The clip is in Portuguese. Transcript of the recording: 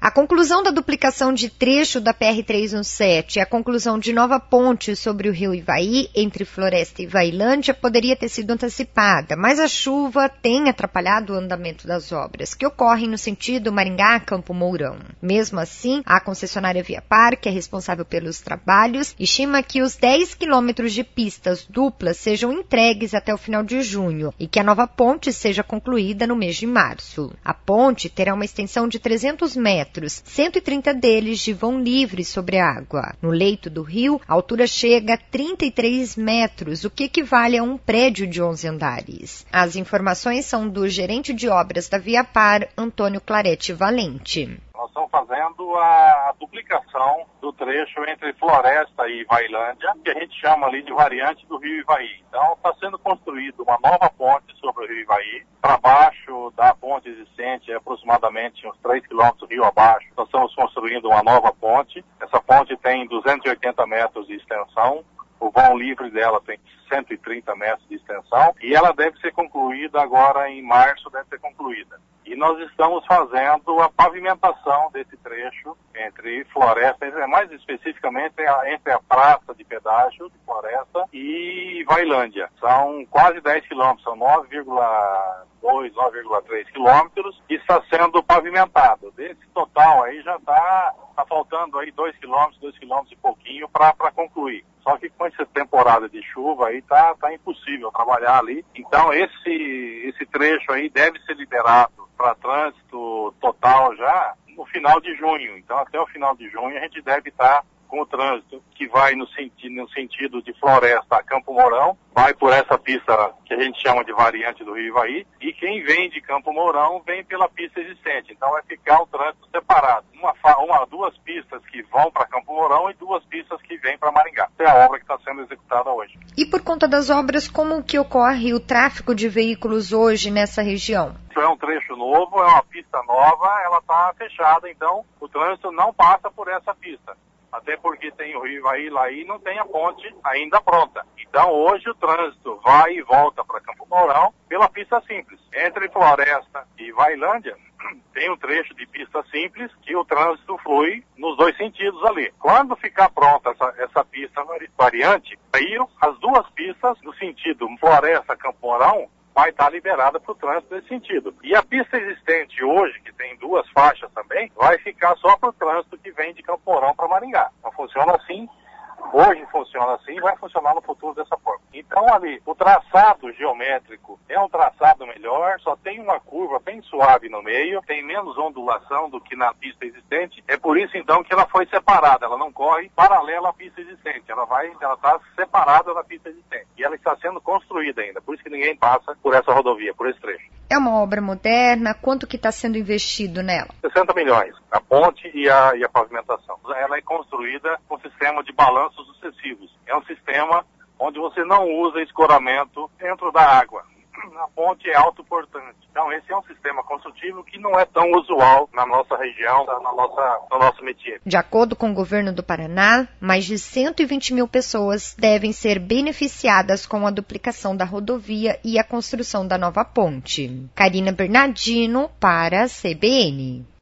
A conclusão da duplicação de trecho da PR-317 e a conclusão de nova ponte sobre o rio Ivaí, entre Floresta e Ivailândia, poderia ter sido antecipada, mas a chuva tem atrapalhado o andamento das obras, que ocorrem no sentido Maringá-Campo Mourão. Mesmo assim, a concessionária Viapar, que é responsável pelos trabalhos, estima que os 10 quilômetros de pistas duplas sejam entregues até o final de junho e que a nova ponte seja concluída no mês de março. A ponte terá uma extensão de 300 metros, 130 deles de vão livre sobre a água. No leito do rio, a altura chega a 33 metros, o que equivale a um prédio de 11 andares. As informações são do gerente de obras da Viapar, Antônio Clarete Valente. Nós estamos fazendo a duplicação do trecho entre Floresta e Ivailândia, que a gente chama ali de variante do rio Ivaí. Então está sendo construída uma nova ponte sobre o rio Ivaí. Para baixo da ponte existente, aproximadamente uns 3 quilômetros rio abaixo, nós estamos construindo uma nova ponte. Essa ponte tem 280 metros de extensão. O vão livre dela tem 130 metros de extensão e ela deve ser concluída agora em março, deve ser concluída. E nós estamos fazendo a pavimentação desse trecho entre Floresta, mais especificamente entre a praça de pedágio de Floresta e Ivailândia. São quase 10 quilômetros, são 9,2, 9,3 quilômetros e está sendo pavimentado. Desse total aí já está faltando aí 2 quilômetros e pouquinho para concluir. Só que com essa temporada de chuva aí tá impossível trabalhar ali. Então esse trecho aí deve ser liberado para trânsito total já no final de junho. Então até o final de junho a gente deve estar com o trânsito que vai no sentido de Floresta a Campo Mourão, vai por essa pista que a gente chama de variante do rio Ivaí, e quem vem de Campo Mourão vem pela pista existente. Então vai ficar o trânsito separado. Duas pistas que vão para Campo Mourão e 2 pistas que vêm para Maringá. Essa é a obra que está sendo executada hoje. E por conta das obras, como que ocorre o tráfego de veículos hoje nessa região? É um trecho novo, é uma pista nova, ela está fechada, então o trânsito não passa por essa pista. Até porque tem o rio Ivaí lá e não tem a ponte ainda pronta. Então hoje o trânsito vai e volta para Campo Mourão pela pista simples. Entre Floresta e Ivailândia tem um trecho de pista simples que o trânsito flui nos 2 sentidos ali. Quando ficar pronta essa pista variante, aí as 2 pistas no sentido Floresta-Campo Mourão vai estar liberada para o trânsito nesse sentido. E a pista existente hoje, que tem 2 faixas também, vai ficar só para o trânsito que vem de Campo Mourão para Maringá. Então funciona assim, hoje funciona assim e vai funcionar no futuro dessa forma. Então ali, o traçado geométrico é um traçado melhor, só tem uma curva bem suave no meio, tem menos ondulação do que na pista existente. É por isso então que ela foi separada, ela não corre paralela à pista existente, ela está separada da pista existente. E ela está sendo construída ainda, por isso que ninguém passa por essa rodovia, por esse trecho. É uma obra moderna, quanto que está sendo investido nela? 60 milhões, a ponte e a pavimentação. Ela é construída com sistema de balanços sucessivos. É um sistema onde você não usa escoramento dentro da água. A ponte é autoportante. Então esse é um sistema construtivo que não é tão usual na nossa região, no nosso métier. De acordo com o governo do Paraná, mais de 120 mil pessoas devem ser beneficiadas com a duplicação da rodovia e a construção da nova ponte. Karina Bernardino para a CBN.